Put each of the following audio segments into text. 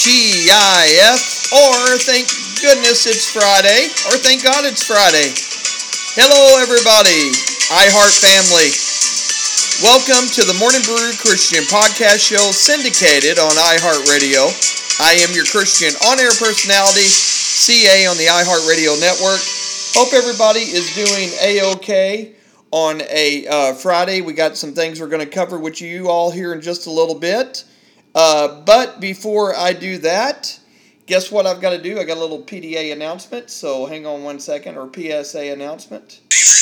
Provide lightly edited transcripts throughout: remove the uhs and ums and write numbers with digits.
TGIF, or thank goodness it's Friday, or thank God it's Friday. Hello everybody, iHeart family. Welcome to the Morning Brew Christian Podcast Show syndicated on iHeartRadio. I am your Christian on-air personality, CA on the iHeartRadio network. Hope everybody is doing A-OK on a Friday. We got some things we're going to cover with you all here in just a little bit. But before I do that, guess what I've got to do? I got a little PDA announcement, so hang on one second, or PSA announcement.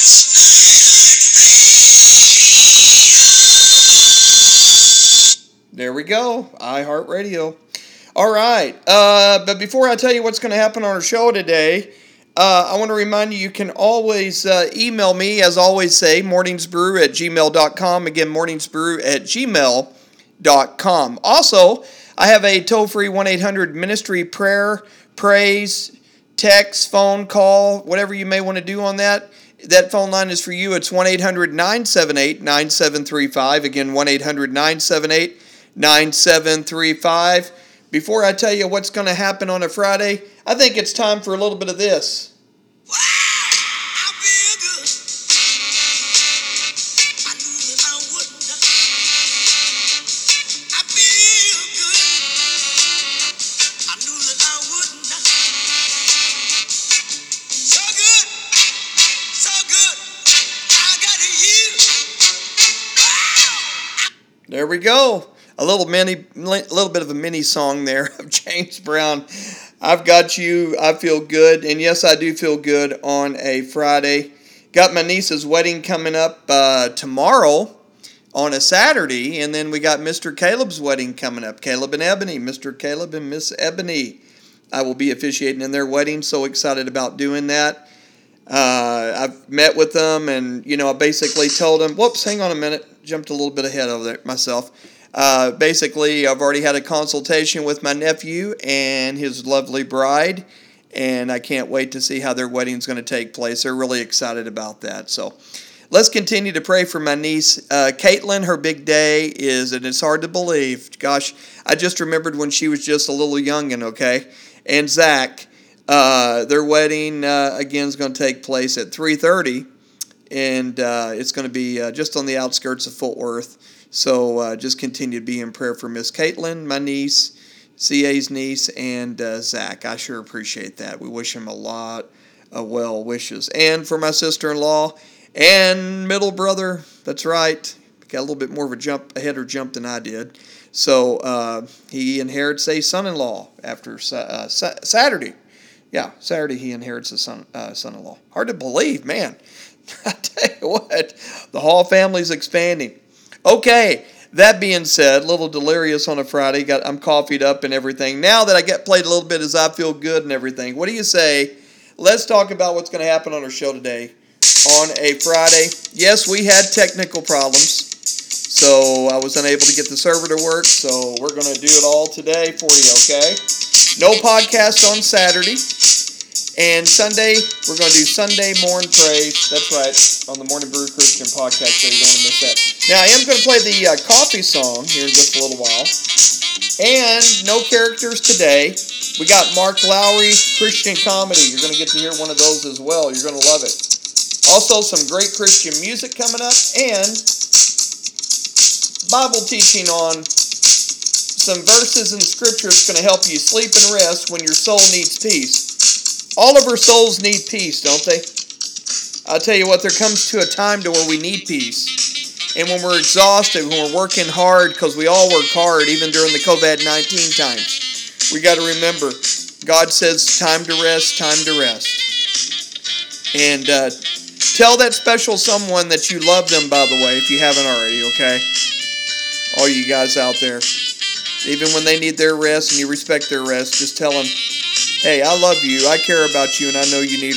There we go, iHeartRadio. All right, but before I tell you what's going to happen on our show today, I want to remind you, you can always email me, as I always say, morningsbrew@gmail.com. Again, morningsbrew@gmail.com. Also, I have a toll-free 1-800 ministry prayer, praise, text, phone call, whatever you may want to do on that. That phone line is for you. It's 1-800-978-9735. Again, 1-800-978-9735. Before I tell you what's going to happen on a Friday, I think it's time for a little bit of this. Wow, I feel good. I knew that I wouldn't. I feel good. I knew that I wouldn't. So good, so good. I got you. Wow. There we go. A little bit of a mini song there of James Brown. I've got you, I feel good, and yes, I do feel good on a Friday. Got my niece's wedding coming up tomorrow on a Saturday, and then we got Mr. Caleb's wedding coming up. Caleb and Ebony, Mr. Caleb and Miss Ebony. I will be officiating in their wedding, so excited about doing that. I've met with them, and, I basically told them, whoops, hang on a minute, jumped a little bit ahead of there myself. Basically, I've already had a consultation with my nephew and his lovely bride, and I can't wait to see how their wedding's going to take place. They're really excited about that. So let's continue to pray for my niece, Caitlin. Her big day is, and it's hard to believe. Gosh, I just remembered when she was just a little youngin', okay? And Zach, their wedding, again, is going to take place at 3:30, and it's going to be just on the outskirts of Fort Worth. So just continue to be in prayer for Miss Caitlin, my niece, CA's niece, and Zach. I sure appreciate that. We wish him a lot of well wishes. And for my sister-in-law and middle brother, that's right, got a little bit more of a jump than I did. So he inherits a son-in-law after Saturday. Yeah, Saturday he inherits a son-in-law. Hard to believe, man. I tell you what, the Hall family's expanding. Okay, that being said, a little delirious on a Friday. I'm coffeeed up and everything. Now that I get played a little bit as I feel good and everything, what do you say? Let's talk about what's going to happen on our show today on a Friday. Yes, we had technical problems, so I was unable to get the server to work, so we're going to do it all today for you, okay? No podcast on Saturday. And Sunday, we're going to do Sunday Morn Praise. That's right, on the Morning Brew Christian Podcast Show. You don't want to miss that. Now, I am going to play the coffee song here in just a little while. And no characters today. We got Mark Lowry, Christian Comedy. You're going to get to hear one of those as well. You're going to love it. Also, some great Christian music coming up. And Bible teaching on some verses in Scripture that's going to help you sleep and rest when your soul needs peace. All of our souls need peace, don't they? I'll tell you what, there comes to a time to where we need peace. And when we're exhausted, when we're working hard, because we all work hard, even during the COVID-19 times, we got to remember, God says, time to rest, time to rest. And tell that special someone that you love them, by the way, if you haven't already, okay? All you guys out there. Even when they need their rest and you respect their rest, just tell them, hey, I love you, I care about you, and I know you need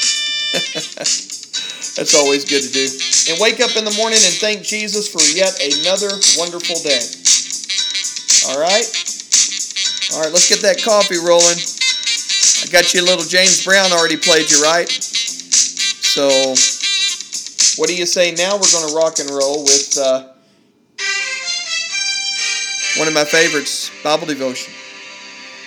rest. That's always good to do. And wake up in the morning and thank Jesus for yet another wonderful day. All right? All right, let's get that coffee rolling. I got you a little James Brown already played you, right? So, what do you say now? We're going to rock and roll with one of my favorites, Bible Devotion.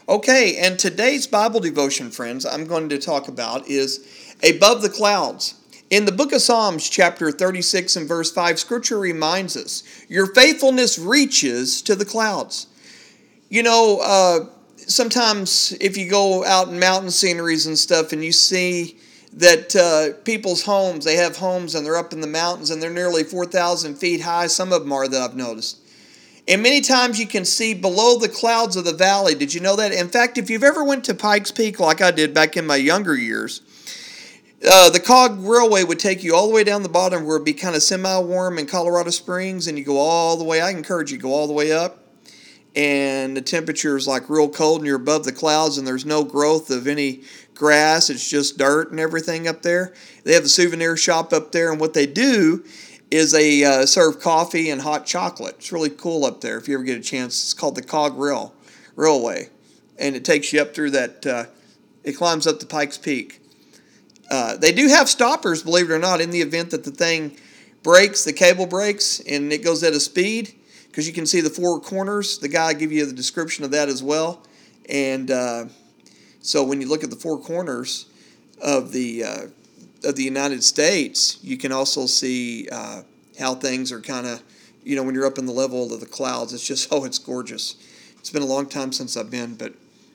Okay, and today's Bible devotion, friends, I'm going to talk about is above the clouds. In the book of Psalms, chapter 36 and verse 5, Scripture reminds us, your faithfulness reaches to the clouds. You know, sometimes if you go out in mountain sceneries and stuff and you see that people's homes, they have homes and they're up in the mountains and they're nearly 4,000 feet high. Some of them are that I've noticed. And many times you can see below the clouds of the valley. Did you know that? In fact, if you've ever went to Pikes Peak like I did back in my younger years, the Cog Railway would take you all the way down the bottom where it'd be kind of semi-warm in Colorado Springs, and you go all the way. I encourage you to go all the way up, and the temperature is like real cold, and you're above the clouds, and there's no growth of any grass. It's just dirt and everything up there. They have the souvenir shop up there, and what they do is they serve coffee and hot chocolate. It's really cool up there if you ever get a chance. It's called the Cog Railway, and it takes you up through that. It climbs up to Pikes Peak. They do have stoppers, believe it or not, in the event that the thing breaks, the cable breaks, and it goes at a speed, because you can see the four corners. The guy give you the description of that as well. And so when you look at the four corners of the United States, you can also see how things are kind of, when you're up in the level of the clouds. It's just, it's gorgeous. It's been a long time since I've been, but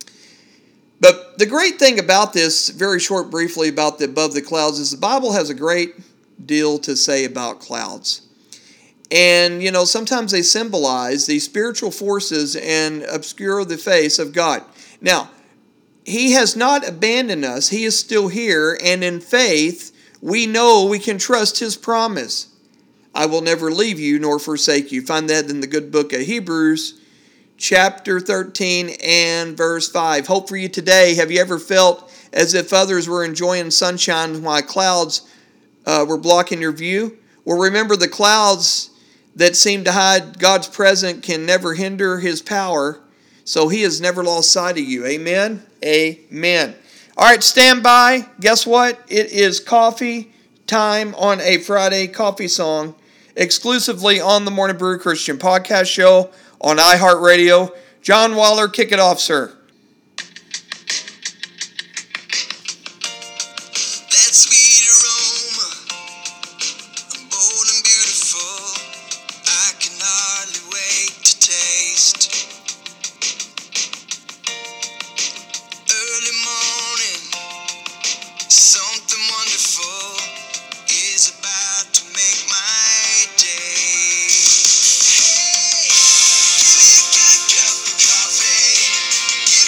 the great thing about this, very short, briefly, about the above the clouds, is the Bible has a great deal to say about clouds. And, sometimes they symbolize these spiritual forces and obscure the face of God. Now, He has not abandoned us. He is still here. And in faith, we know we can trust His promise. I will never leave you nor forsake you. Find that in the good book of Hebrews, chapter 13 and verse 5. Hope for you today. Have you ever felt as if others were enjoying sunshine while clouds were blocking your view? Well, remember, the clouds that seem to hide God's presence can never hinder His power, so He has never lost sight of you. Amen? Amen. All right, stand by. Guess what? It is coffee time on a Friday, coffee song, exclusively on the Morning Brew Christian Podcast Show on iHeartRadio. John Waller, kick it off, sir. That sweet aroma, bold and beautiful, I can hardly wait to taste. Early morning, something wonderful is about to make my day. Hey, give me a good cup of coffee.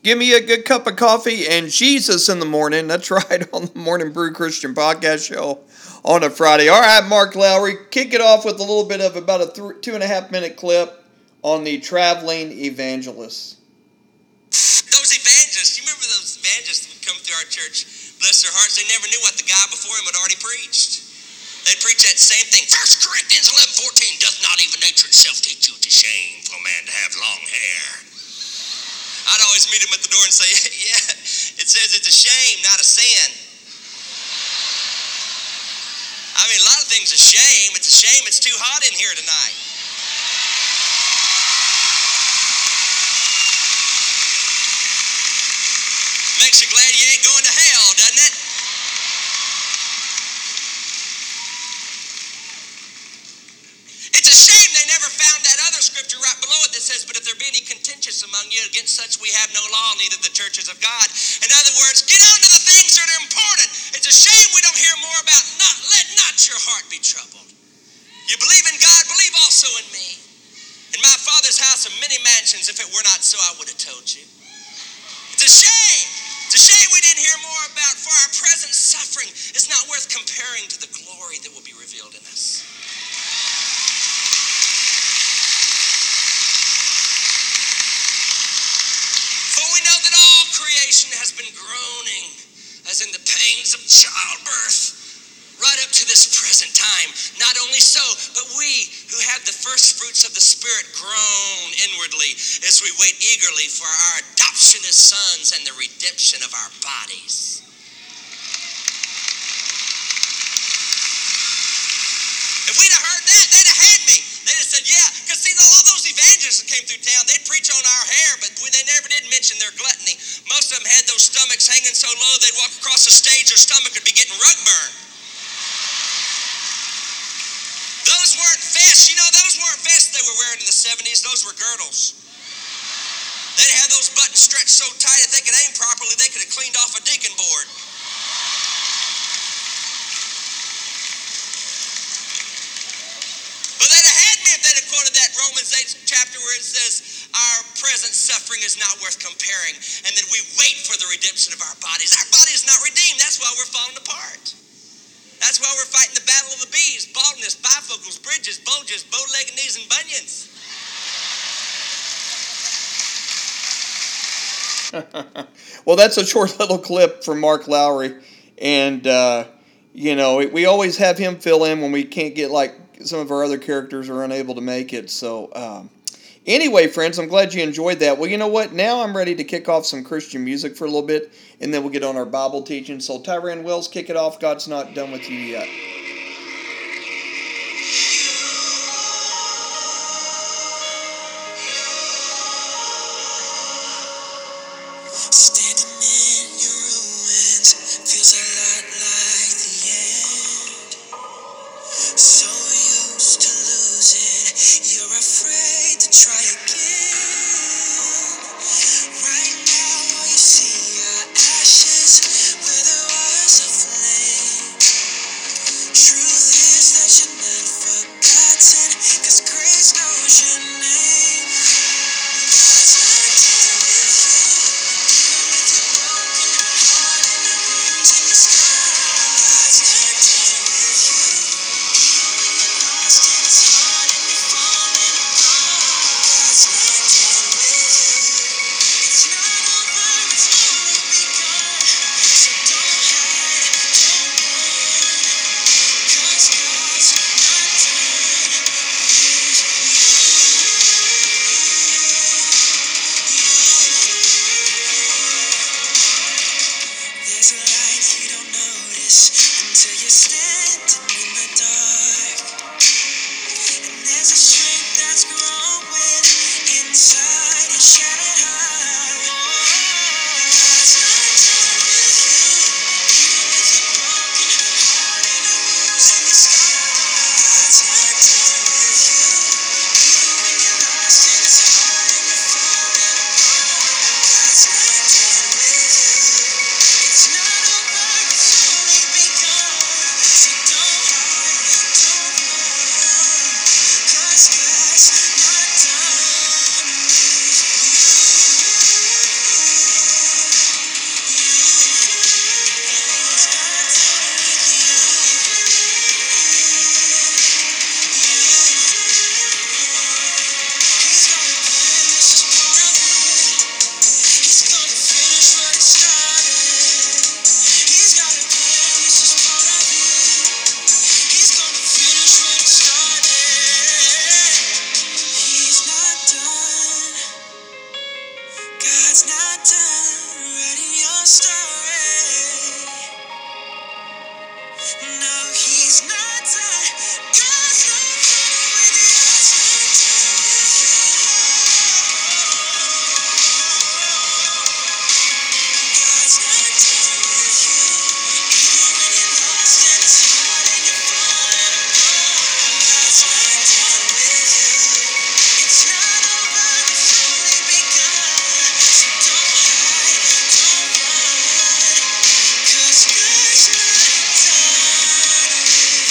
Give me a good cup of coffee and Jesus in the morning. That's right, on the Morning Brew Christian Podcast Show on a Friday. All right, Mark Lowry, kick it off with a little bit of about a 2.5 minute clip on the traveling evangelists. Those evangelists, you remember those evangelists that would come through our church, bless their hearts, they never knew what the guy before him had already preached. They'd preach that same thing. 1 Corinthians 11:14, doth not even nature itself teach you to shame for a man to have long hair? I'd always meet him at the door and say, yeah, it says it's a shame, not a sin. I mean, a lot of things are shame. It's a shame it's too hot in here tonight. Makes you glad you ain't going to hell, doesn't it? It's a shame they never found that other scripture right below it that says, but if there be any contentious among you, against such we have no law, neither the churches of God. In other words, get on to the things that are important. It's a shame we don't hear more about let not your heart be troubled. You believe in God, believe also in me. In my Father's house are many mansions. If it were not so, I would have told you. It's a shame. It's a shame we didn't hear more about, for our present suffering is not worth comparing to the glory that will be revealed in us. For we know that all creation has been groaning as in the pangs of childbirth right up to this present time. Not only so, but we who have the first fruits of the Spirit groan inwardly as we wait eagerly for our adoption as sons and the redemption of our bodies. If we'd have heard that, they'd have had me. They'd have said, yeah, because see, all those evangelists that came through town, they'd preach on our hair, but they never did mention their gluttony. Most of them had those stomachs hanging so low, they'd walk across the stage, their stomach would be getting rug burn. Those weren't vests, those weren't vests they were wearing in the 70s, those were girdles. They'd have those buttons stretched so tight if they could aim properly, they could have cleaned off a deacon board. But they'd have had me if they'd have quoted that Romans 8 chapter where it says, our present suffering is not worth comparing, and that we wait for the redemption of our bodies. Our body is not redeemed, that's why we're falling apart. That's why we're fighting the battle of the bees, baldness, bifocals, bridges, bulges, bow-legged knees, and bunions. Well, that's a short little clip from Mark Lowry. And, we always have him fill in when we can't get, like, some of our other characters are unable to make it. So, anyway, friends, I'm glad you enjoyed that. Well, you know what? Now I'm ready to kick off some Christian music for a little bit, and then we'll get on our Bible teaching. So, Tyran Wills, kick it off. God's not done with you yet. Standing in your ruins feels a lot like the end. So used to losing, you're afraid to try again. Right now, all you see are ashes where there was a flame. Truth is that you're not forgotten, 'cause grace knows your name. God's not done with you, even with your broken heart and the wounds in your scars. God's not done with you, even when you're lost and it's hard and you're falling apart. God's not done with you. It's not over, it's only begun. So don't hide, don't run, 'cause God's not done with you. There's a light you don't notice until you're standing in the dark. And there's a strength that's growing inside your shattered heart. God's not done with you, even with your broken heart and the wounds in your scars. God's not done with you, even when you're lost and it's hard and you're falling apart. God's not done with you. It's not over, it's only begun. So don't hide, don't run, 'cause God's not done with you. God's not done writing your story. No, he's not done. God's not done with you. God's not done with you. Even when you're lost and it's hard and you're falling apart. God's not done with you. It's not over, it's only begun. So don't hide, don't run. 'Cause God's not done with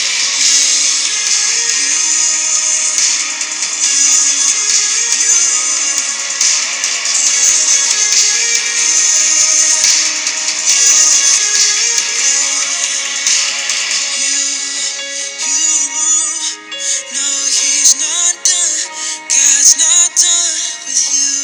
No, he's not done. God's not done with you.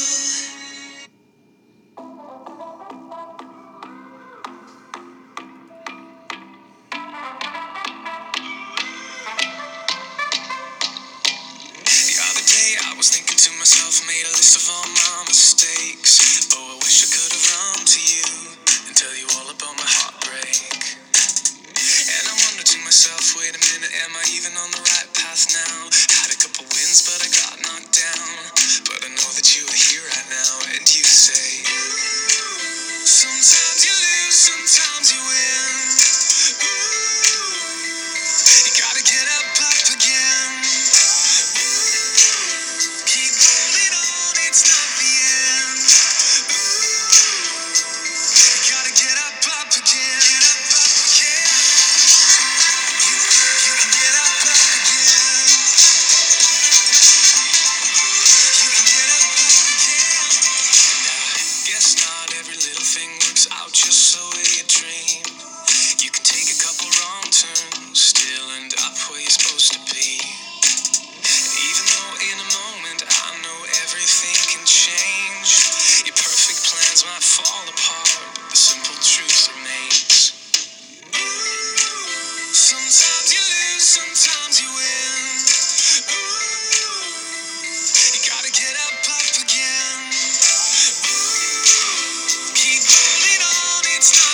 The other day I was thinking to myself, made a list of all my mistakes. Oh, I wish I could have run to you and tell you all about my heartbreak. And I wondered to myself, wait a minute, am I even on the right path now? Had a couple wins, but I got knocked down. But I know that you are here right now, and you say, sometimes you lose, sometimes you win. You gotta get up again. Keep holding on, it's not the end. You gotta get up again. Get up again. You can get up again. You can get up again. Guess not every little thing works out just the way you dream. You can take a couple wrong turns, still end up where you're supposed to be. Even though in a moment I know everything can change, your perfect plans might fall apart, but the simple truth remains. Sometimes you lose, sometimes you win. You gotta get up again. Keep holding on, it's not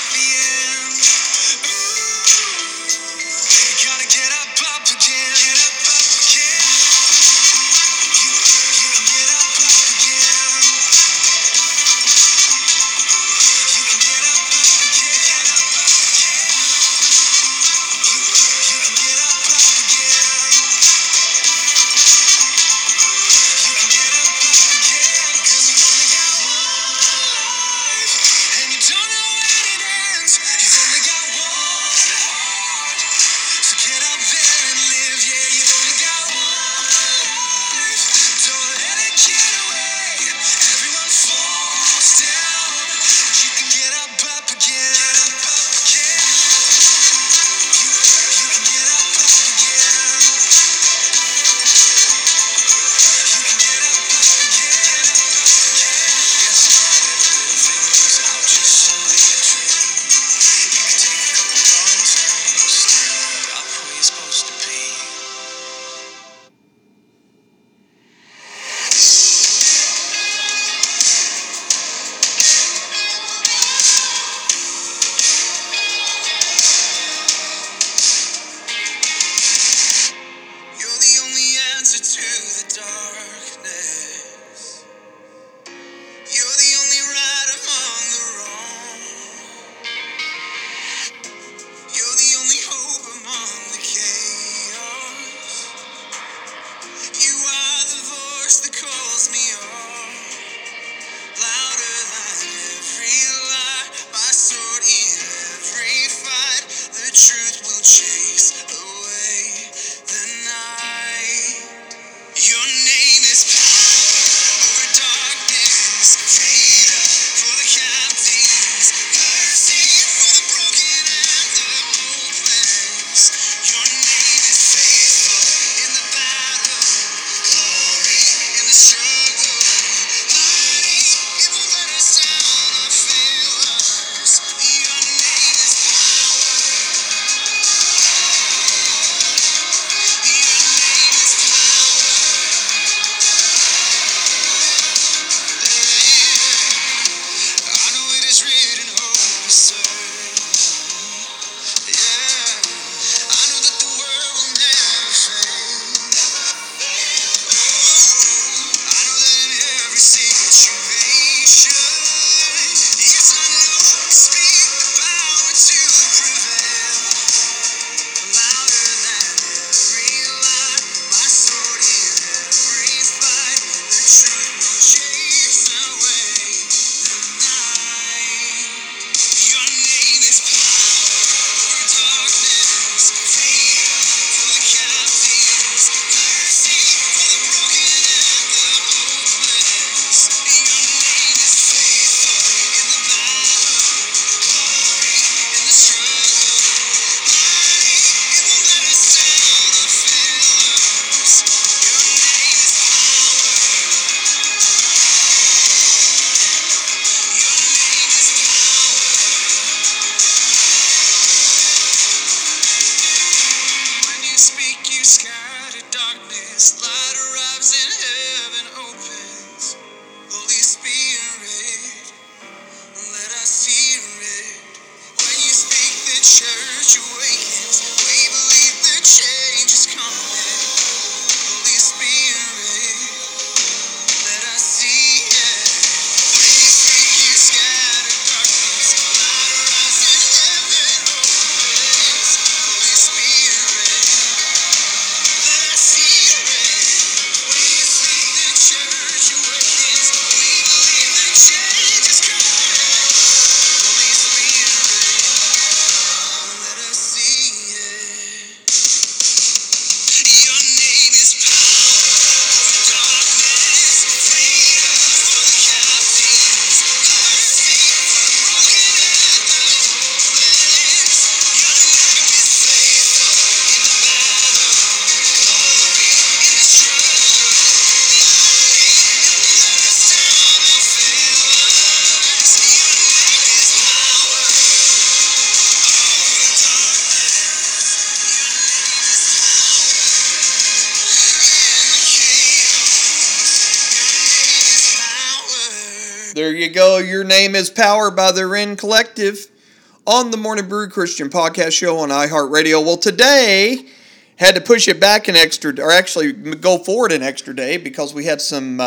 There you go. Your name is Power by the Ren Collective on the Morning Brew Christian Podcast Show on iHeartRadio. Well, today had to push it back an extra, or actually go forward an extra day because we had some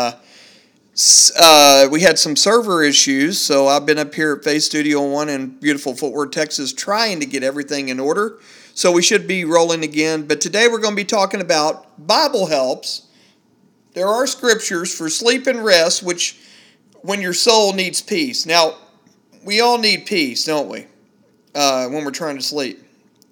server issues. So I've been up here at Faith Studio One in beautiful Fort Worth, Texas, trying to get everything in order. So we should be rolling again. But today we're going to be talking about Bible helps. There are scriptures for sleep and rest, which when your soul needs peace. Now, we all need peace, don't we? When we're trying to sleep.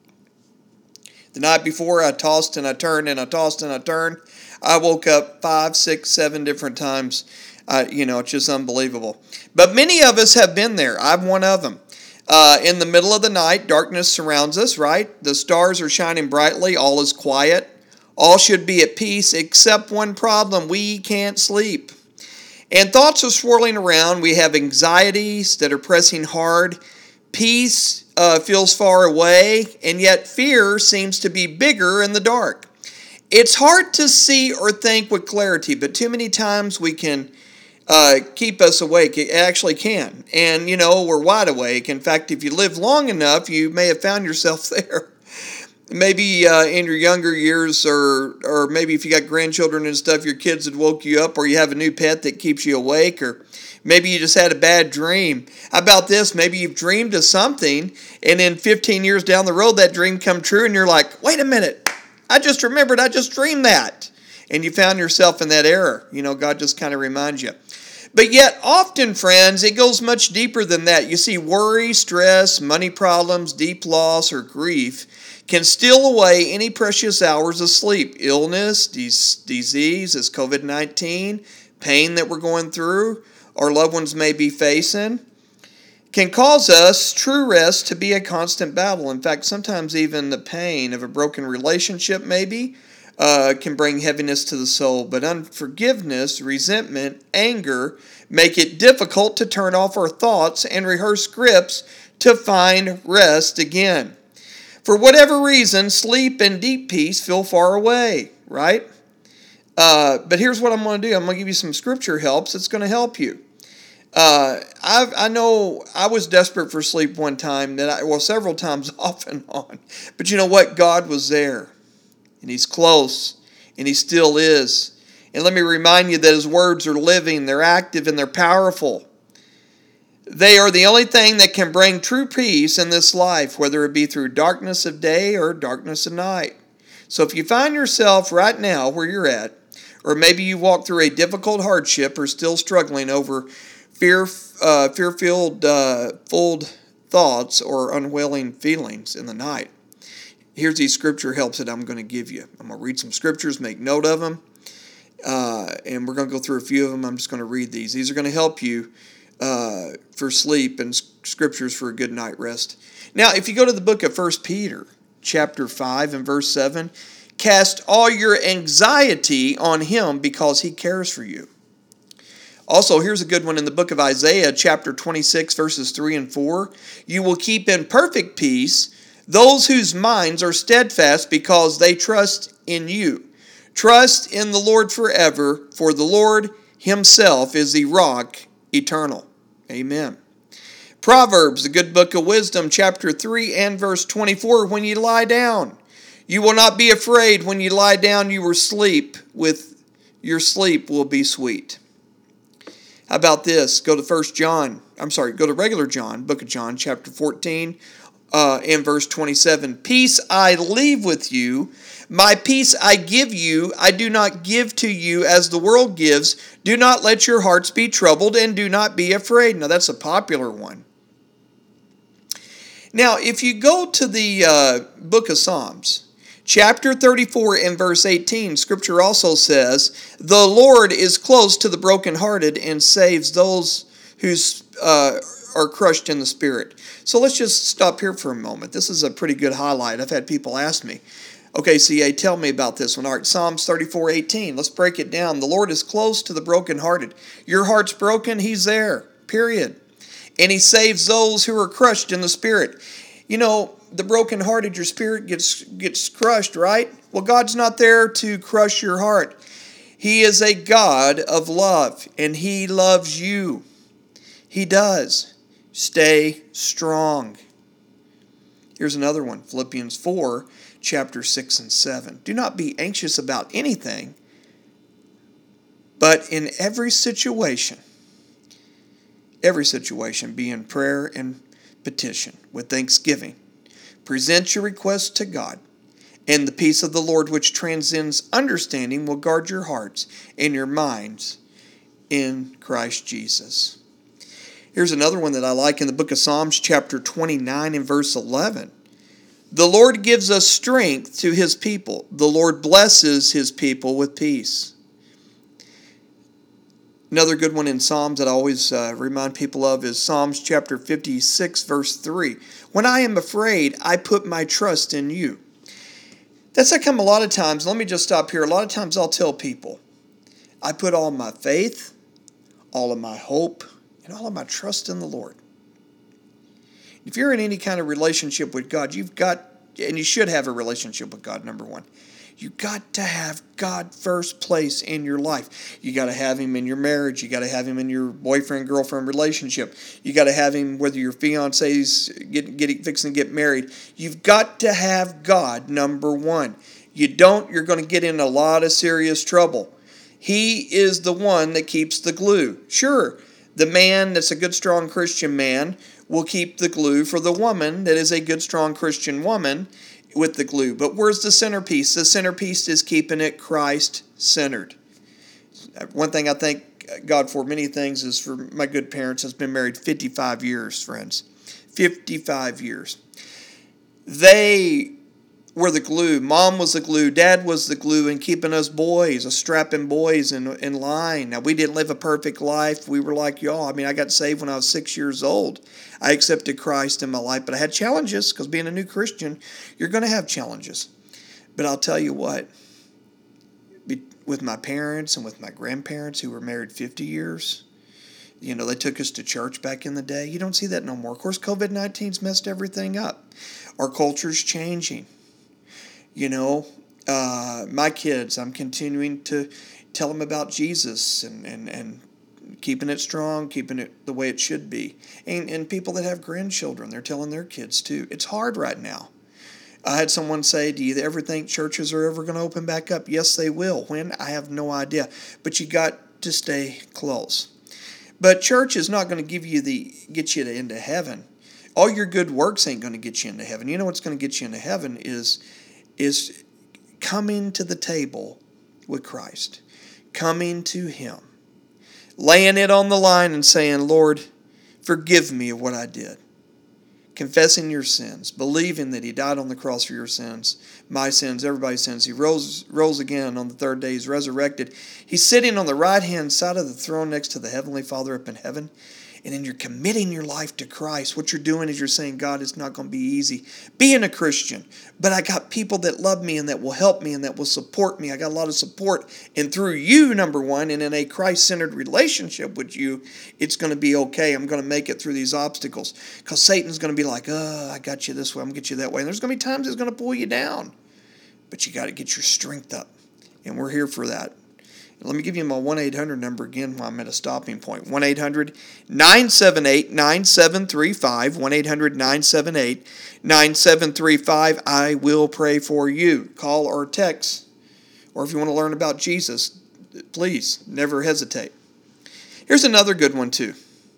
The night before, I tossed and I turned and I tossed and I turned. I woke up 5, 6, 7 different times. It's just unbelievable. But many of us have been there. I'm one of them. In the middle of the night, darkness surrounds us, right? The stars are shining brightly. All is quiet. All should be at peace, except one problem. We can't sleep. And thoughts are swirling around. We have anxieties that are pressing hard. Peace feels far away, and yet fear seems to be bigger in the dark. It's hard to see or think with clarity, but too many times we can keep us awake. It actually can. And, we're wide awake. In fact, if you live long enough, you may have found yourself there. Maybe in your younger years, or maybe if you got grandchildren and stuff, your kids had woke you up, or you have a new pet that keeps you awake, or maybe you just had a bad dream. How about this? Maybe you've dreamed of something, and then 15 years down the road, that dream come true, and you're like, wait a minute, I just remembered, I just dreamed that. And you found yourself in that error. God just kind of reminds you. But yet, often, friends, it goes much deeper than that. You see, worry, stress, money problems, deep loss, or grief can steal away any precious hours of sleep. Illness, disease, as COVID-19, pain that we're going through, our loved ones may be facing, can cause us true rest to be a constant battle. In fact, sometimes even the pain of a broken relationship maybe can bring heaviness to the soul. But unforgiveness, resentment, anger make it difficult to turn off our thoughts and rehearse scripts to find rest again. For whatever reason, sleep and deep peace feel far away, right? But here's what I'm going to do. I'm going to give you some scripture helps. It's going to help you. I know I was desperate for sleep one time, several times off and on. But you know what? God was there. And He's close. And He still is. And let me remind you that His words are living, they're active, and they're powerful. They are the only thing that can bring true peace in this life, whether it be through darkness of day or darkness of night. So if you find yourself right now where you're at, or maybe you walk through a difficult hardship or still struggling over fear-filled thoughts or unwilling feelings in the night, here's these scripture helps that I'm going to give you. I'm going to read some scriptures, make note of them, and we're going to go through a few of them. I'm just going to read these. These are going to help you for sleep and scriptures for a good night rest. Now, if you go to the book of 1 Peter, chapter 5 and verse 7, cast all your anxiety on Him because He cares for you. Also, here's a good one in the book of Isaiah, chapter 26, verses 3 and 4. You will keep in perfect peace those whose minds are steadfast because they trust in you. Trust in the Lord forever, for the Lord Himself is the rock eternal. Amen. Proverbs, the good book of wisdom, chapter 3 and verse 24. When you lie down, you will not be afraid. When you lie down, you will sleep. With your sleep will be sweet. How about this? Go to regular John, book of John, chapter 14 and verse 27. Peace I leave with you. My peace I give you. I do not give to you as the world gives. Do not let your hearts be troubled and do not be afraid. Now that's a popular one. Now if you go to the book of Psalms, chapter 34 and verse 18, Scripture also says, the Lord is close to the brokenhearted and saves those who are crushed in the spirit. So let's just stop here for a moment. This is a pretty good highlight. I've had people ask me, okay, CA, tell me about this one. All right, Psalms 34:18. Let's break it down. The Lord is close to the brokenhearted. Your heart's broken, He's there, period. And He saves those who are crushed in the spirit. You know, the brokenhearted, your spirit gets crushed, right? Well, God's not there to crush your heart. He is a God of love, and He loves you. He does. Stay strong. Here's another one, Philippians 4, chapter 6 and 7. Do not be anxious about anything, but in every situation, be in prayer and petition with thanksgiving. Present your requests to God, and the peace of the Lord, which transcends understanding, will guard your hearts and your minds in Christ Jesus. Here's another one that I like in the book of Psalms, chapter 29 and verse 11. The Lord gives us strength to his people. The Lord blesses his people with peace. Another good one in Psalms that I always remind people of is Psalms chapter 56, verse 3. When I am afraid, I put my trust in you. That's how come a lot of times, let me just stop here. A lot of times I'll tell people, I put all my faith, all of my hope, and all of my trust in the Lord. If you're in any kind of relationship with God, you've got, and you should have a relationship with God, number one. You got to have God first place in your life. You got to have him in your marriage. You got to have him in your boyfriend-girlfriend relationship. You got to have him whether your fiance's fixing to get married. You've got to have God number one. You don't, you're going to get in a lot of serious trouble. He is the one that keeps the glue. Sure, the man that's a good, strong Christian man will keep the glue for the woman that is a good, strong Christian woman with the glue. But where's the centerpiece? The centerpiece is keeping it Christ-centered. One thing I thank God for, many things, is for my good parents. Has been married 55 years, friends. 55 years. They were the glue. Mom was the glue. Dad was the glue in keeping us boys, us strapping boys in line. Now, we didn't live a perfect life. We were like y'all. I mean, I got saved when I was 6 years old. I accepted Christ in my life, but I had challenges because being a new Christian, you're going to have challenges. But I'll tell you what, with my parents and with my grandparents who were married 50 years, you know, they took us to church back in the day. You don't see that no more. Of course, COVID-19's messed everything up. Our culture's changing. You know, my kids, I'm continuing to tell them about Jesus and keeping it strong, keeping it the way it should be. And people that have grandchildren, they're telling their kids too. It's hard right now. I had someone say, do you ever think churches are ever going to open back up? Yes, they will. When? I have no idea. But you got to stay close. But church is not going to get you into heaven. All your good works ain't going to get you into heaven. You know what's going to get you into heaven is coming to the table with Christ, coming to him, laying it on the line and saying, Lord, forgive me of what I did. Confessing your sins, believing that he died on the cross for your sins, my sins, everybody's sins. He rose again on the third day. He's resurrected. He's sitting on the right-hand side of the throne next to the Heavenly Father up in heaven. And then you're committing your life to Christ. What you're doing is you're saying, God, it's not going to be easy being a Christian, but I got people that love me and that will help me and that will support me. I got a lot of support. And through you, number one, and in a Christ-centered relationship with you, it's going to be okay. I'm going to make it through these obstacles. Because Satan's going to be like, I got you this way, I'm going to get you that way. And there's going to be times it's going to pull you down. But you got to get your strength up. And we're here for that. Let me give you my 1-800 number again while I'm at a stopping point. 1-800-978-9735. 1-800-978-9735. I will pray for you. Call or text. Or if you want to learn about Jesus, please, never hesitate. Here's another good one too.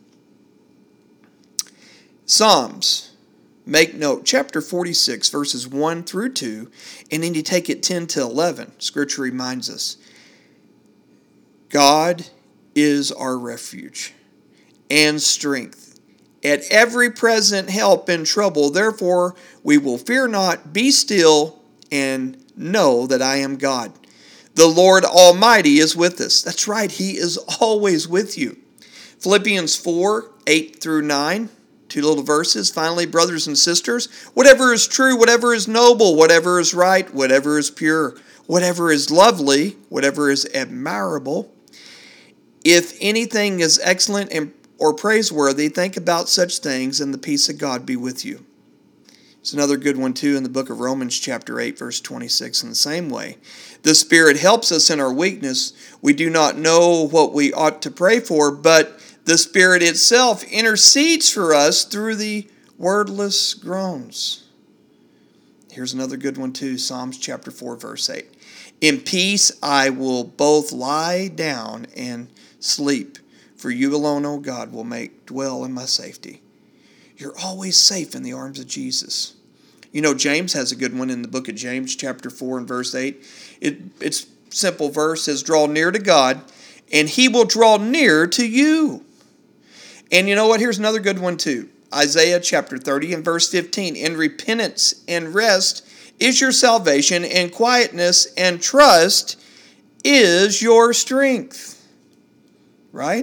Psalms. Make note, chapter 46, verses 1 through 2, and then you take it 10 to 11. Scripture reminds us, God is our refuge and strength, at every present help in trouble. Therefore, we will fear not, be still, and know that I am God. The Lord Almighty is with us. That's right, he is always with you. Philippians 4, 8 through 9. 2 little verses. Finally, brothers and sisters, whatever is true, whatever is noble, whatever is right, whatever is pure, whatever is lovely, whatever is admirable, if anything is excellent or praiseworthy, think about such things, and the peace of God be with you. There's another good one too in the book of Romans chapter 8, verse 26, in the same way. The Spirit helps us in our weakness. We do not know what we ought to pray for, but The Spirit itself intercedes for us through the wordless groans. Here's another good one too, Psalms chapter 4, verse 8. In peace I will both lie down and sleep, for you alone, O God, will make dwell in my safety. You're always safe in the arms of Jesus. You know, James has a good one in the book of James, chapter 4 and verse 8. It's simple verse, says, draw near to God, and he will draw near to you. And you know what? Here's another good one too. Isaiah chapter 30 and verse 15. In repentance and rest is your salvation, and quietness and trust is your strength. Right?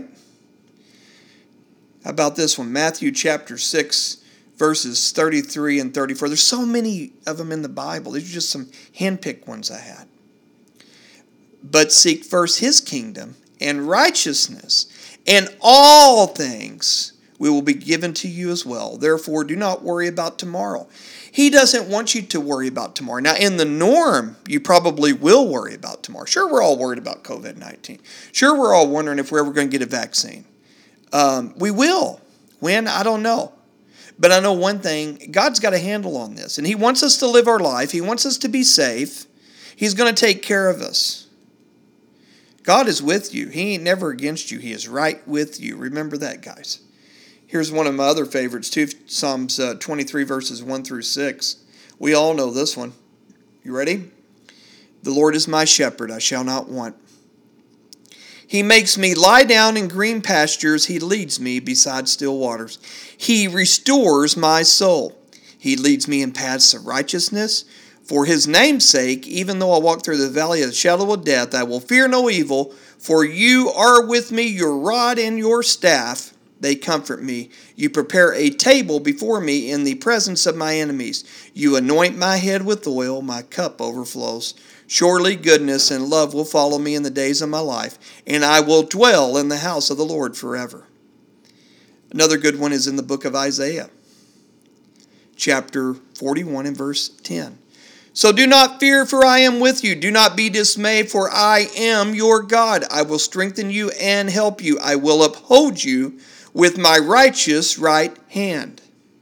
How about this one? Matthew chapter 6, verses 33 and 34. There's so many of them in the Bible. These are just some handpicked ones I had. But seek first his kingdom and righteousness, and all things will be given to you as well. Therefore, do not worry about tomorrow. He doesn't want you to worry about tomorrow. Now, in the norm, you probably will worry about tomorrow. Sure, we're all worried about COVID-19. Sure, we're all wondering if we're ever going to get a vaccine. We will. When? I don't know. But I know one thing, God's got a handle on this. And he wants us to live our life. He wants us to be safe. He's going to take care of us. God is with you. He ain't never against you. He is right with you. Remember that, guys. Here's one of my other favorites too, Psalms 23, verses 1 through 6. We all know this one. You ready? The Lord is my shepherd, I shall not want. He makes me lie down in green pastures. He leads me beside still waters. He restores my soul. He leads me in paths of righteousness. For his name's sake, even though I walk through the valley of the shadow of death, I will fear no evil, for you are with me, your rod and your staff, they comfort me. You prepare a table before me in the presence of my enemies. You anoint my head with oil, my cup overflows. Surely goodness and love will follow me in the days of my life, and I will dwell in the house of the Lord forever. Another good one is in the book of Isaiah, chapter 41 and verse 10. So do not fear, for I am with you. Do not be dismayed, for I am your God. I will strengthen you and help you. I will uphold you with my righteous right hand.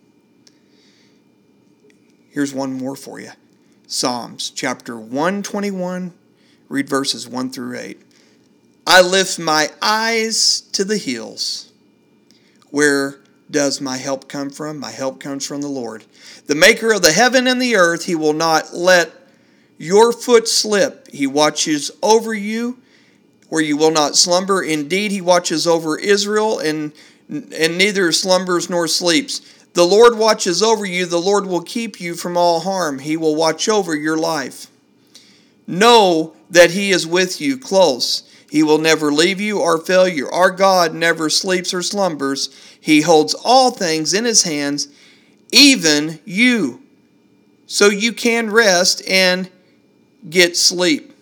Here's one more for you. Psalms chapter 121, read verses 1 through 8. I lift my eyes to the hills. Where does my help come from? My help comes from the Lord, the maker of the heaven and the earth. He will not let your foot slip. He watches over you where you will not slumber. Indeed, he watches over Israel and neither slumbers nor sleeps. The Lord watches over you. The Lord will keep you from all harm. He will watch over your life. Know that he is with you close. He will never leave you or fail you. Our God never sleeps or slumbers. He holds all things in his hands, even you, so you can rest and get sleep.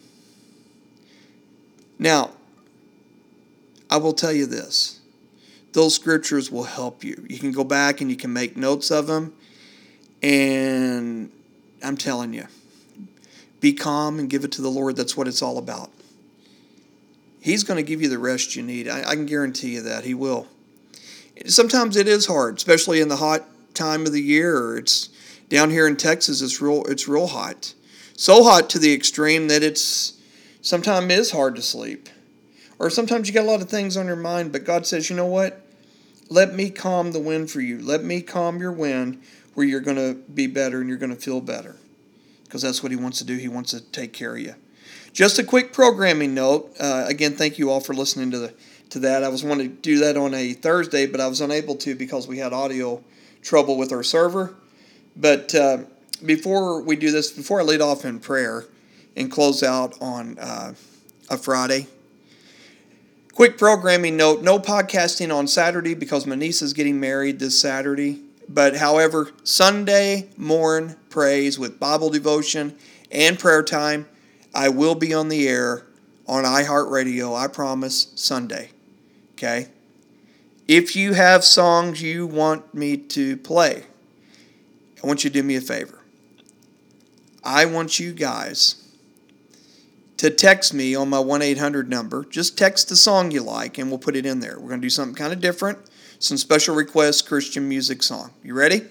Now, I will tell you this. Those scriptures will help you. You can go back and you can make notes of them. And I'm telling you, be calm and give it to the Lord. That's what it's all about. He's going to give you the rest you need. I can guarantee you that. He will. Sometimes it is hard, especially in the hot time of the year. It's down here in Texas, it's real hot. So hot to the extreme that it's sometimes is hard to sleep. Or sometimes you got a lot of things on your mind, but God says, you know what? Let me calm the wind for you. Let me calm your wind where you're going to be better and you're going to feel better. Because that's what he wants to do. He wants to take care of you. Just a quick programming note. Again, thank you all for listening to that. I was wanting to do that on a Thursday, but I was unable to because we had audio trouble with our server. But before we do this, before I lead off in prayer and close out on a Friday, quick programming note, no podcasting on Saturday because my niece is getting married this Saturday. But however, Sunday morn praise with Bible devotion and prayer time, I will be on the air on iHeartRadio, I promise, Sunday. Okay? If you have songs you want me to play, I want you to do me a favor. I want you guys to text me on my 1-800 number. Just text the song you like, and we'll put it in there. We're going to do something kind of different, some special request Christian music song. You ready?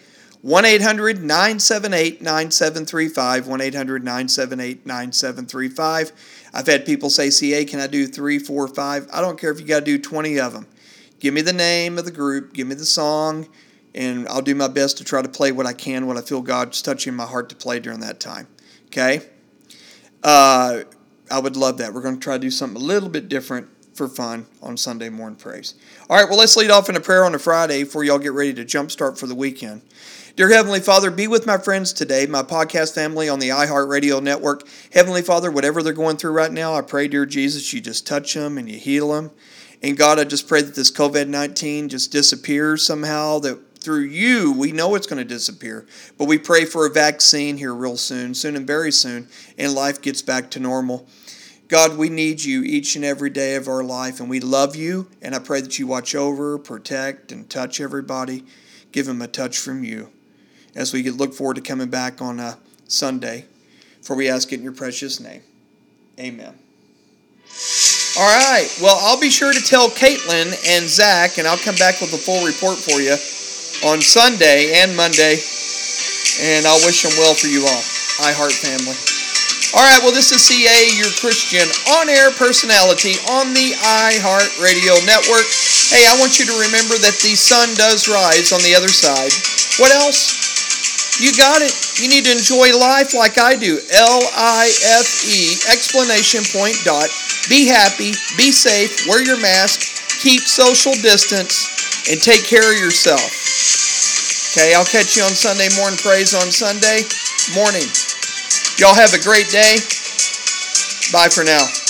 1-800-978-9735, 1-800-978-9735. I've had people say, CA, can I do 3, 4, 5? I don't care if you got to do 20 of them. Give me the name of the group, give me the song, and I'll do my best to try to play what I can, what I feel God's touching my heart to play during that time. Okay? I would love that. We're going to try to do something a little bit different for fun on Sunday morning praise. All right, well, let's lead off in a prayer on a Friday before y'all get ready to jumpstart for the weekend. Dear Heavenly Father, be with my friends today, my podcast family on the iHeartRadio network. Heavenly Father, whatever they're going through right now, I pray, dear Jesus, you just touch them and you heal them. And God, I just pray that this COVID-19 just disappears somehow, that through you, we know it's going to disappear. But we pray for a vaccine here real soon and very soon, and life gets back to normal. God, we need you each and every day of our life, and we love you, and I pray that you watch over, protect, and touch everybody. Give them a touch from you as we look forward to coming back on a Sunday, for we ask it in your precious name. Amen. All right, well, I'll be sure to tell Caitlin and Zach, and I'll come back with a full report for you on Sunday and Monday, and I'll wish them well for you all, iHeart family. All right, well, this is CA, your Christian on-air personality on the iHeartRadio network. Hey, I want you to remember that the sun does rise on the other side. What else? You got it. You need to enjoy life like I do. LIFE, exclamation point, dot. Be happy, be safe, wear your mask, keep social distance, and take care of yourself. Okay, I'll catch you on Sunday morning praise on Sunday morning. Y'all have a great day. Bye for now.